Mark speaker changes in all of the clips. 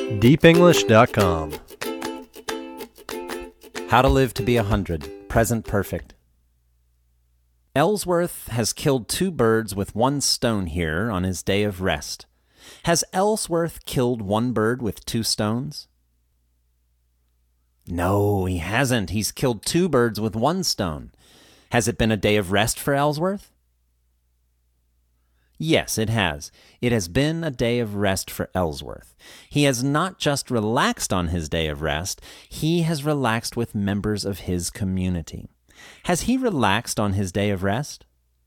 Speaker 1: deepenglish.com.
Speaker 2: How to live to be 100, present perfect. Ellsworth has killed 2 birds with 1 stone here on his day of rest. Has Ellsworth killed 1 bird with 2 stones? No, he hasn't. He's killed 2 birds with 1 stone. Has it been a day of rest for Ellsworth? Yes, it has. It has been a day of rest for Ellsworth. He has not just relaxed on his day of rest, he has relaxed with members of his community. Has he relaxed on his day of rest?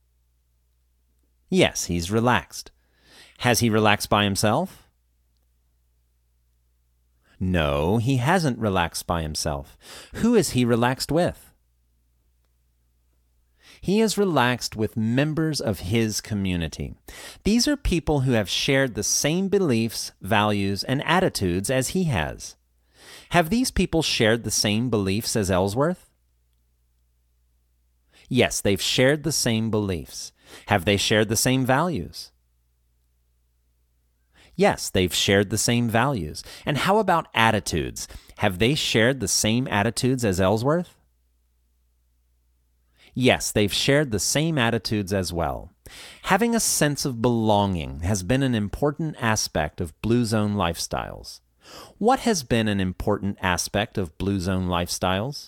Speaker 2: Yes, he's relaxed. Has he relaxed by himself? No, he hasn't relaxed by himself. Who is he relaxed with? He is relaxed with members of his community. These are people who have shared the same beliefs, values, and attitudes as he has. Have these people shared the same beliefs as Ellsworth? Yes, they've shared the same beliefs. Have they shared the same values? Yes, they've shared the same values. And how about attitudes? Have they shared the same attitudes as Ellsworth? Yes, they've shared the same attitudes as well. Having a sense of belonging has been an important aspect of Blue Zone lifestyles. What has been an important aspect of Blue Zone lifestyles?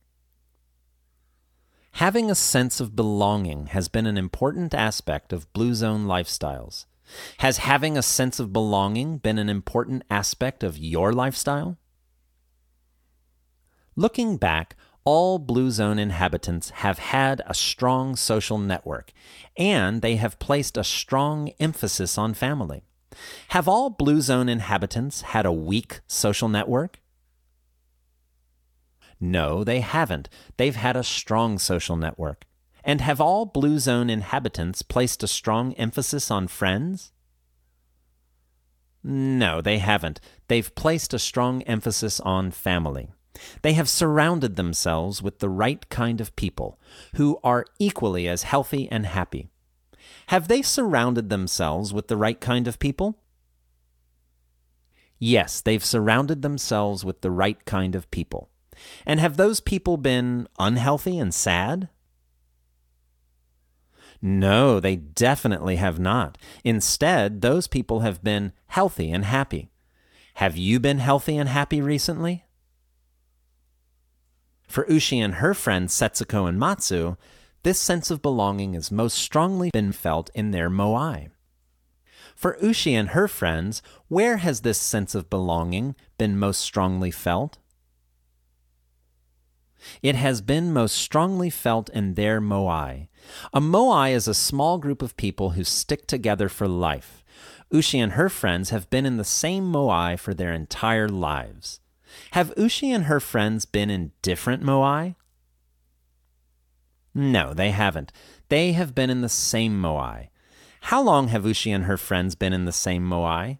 Speaker 2: Having a sense of belonging has been an important aspect of Blue Zone lifestyles. Has having a sense of belonging been an important aspect of your lifestyle? Looking back, all Blue Zone inhabitants have had a strong social network, and they have placed a strong emphasis on family. Have all Blue Zone inhabitants had a weak social network? No, they haven't. They've had a strong social network. And have all Blue Zone inhabitants placed a strong emphasis on friends? No, they haven't. They've placed a strong emphasis on family. They have surrounded themselves with the right kind of people who are equally as healthy and happy. Have they surrounded themselves with the right kind of people? Yes, they've surrounded themselves with the right kind of people. And have those people been unhealthy and sad? No, they definitely have not. Instead, those people have been healthy and happy. Have you been healthy and happy recently? For Ushi and her friends Setsuko and Matsu, this sense of belonging has most strongly been felt in their moai. For Ushi and her friends, where has this sense of belonging been most strongly felt? It has been most strongly felt in their moai. A moai is a small group of people who stick together for life. Ushi and her friends have been in the same moai for their entire lives. Have Ushi and her friends been in different moai? No, they haven't. They have been in the same moai. How long have Ushi and her friends been in the same moai?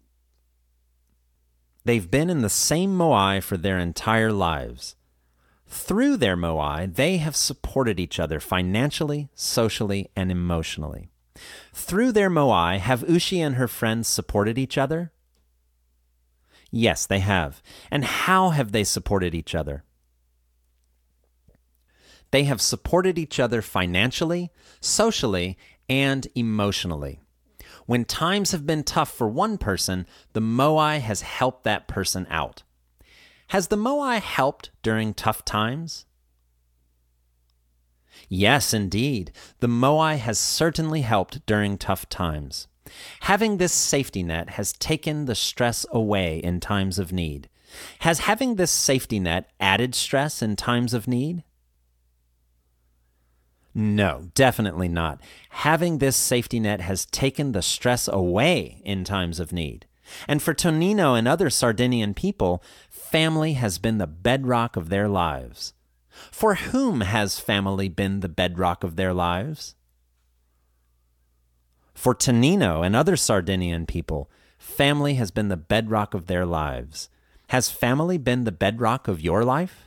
Speaker 2: They've been in the same moai for their entire lives. Through their moai, they have supported each other financially, socially, and emotionally. Through their moai, have Ushi and her friends supported each other? Yes, they have. And how have they supported each other? They have supported each other financially, socially, and emotionally. When times have been tough for one person, the moai has helped that person out. Has the moai helped during tough times? Yes, indeed. The moai has certainly helped during tough times. Having this safety net has taken the stress away in times of need. Has having this safety net added stress in times of need? No, definitely not. Having this safety net has taken the stress away in times of need. And for Tonino and other Sardinian people, family has been the bedrock of their lives. For whom has family been the bedrock of their lives? For Tonino and other Sardinian people, family has been the bedrock of their lives. Has family been the bedrock of your life?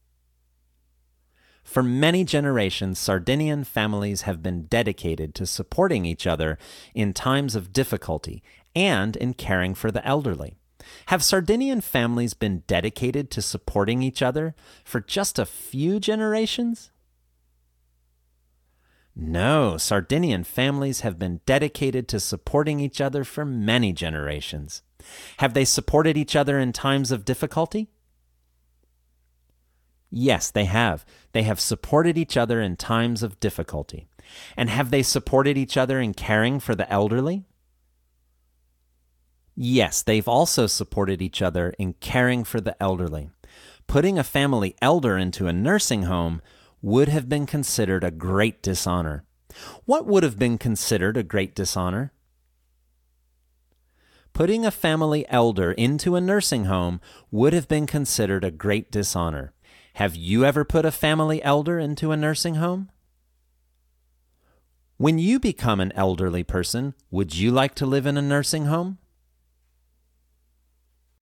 Speaker 2: For many generations, Sardinian families have been dedicated to supporting each other in times of difficulty and in caring for the elderly. Have Sardinian families been dedicated to supporting each other for just a few generations? No, Sardinian families have been dedicated to supporting each other for many generations. Have they supported each other in times of difficulty? Yes, they have. They have supported each other in times of difficulty. And have they supported each other in caring for the elderly? Yes, they've also supported each other in caring for the elderly. Putting a family elder into a nursing home would have been considered a great dishonor. What would have been considered a great dishonor? Putting a family elder into a nursing home would have been considered a great dishonor. Have you ever put a family elder into a nursing home? When you become an elderly person, would you like to live in a nursing home?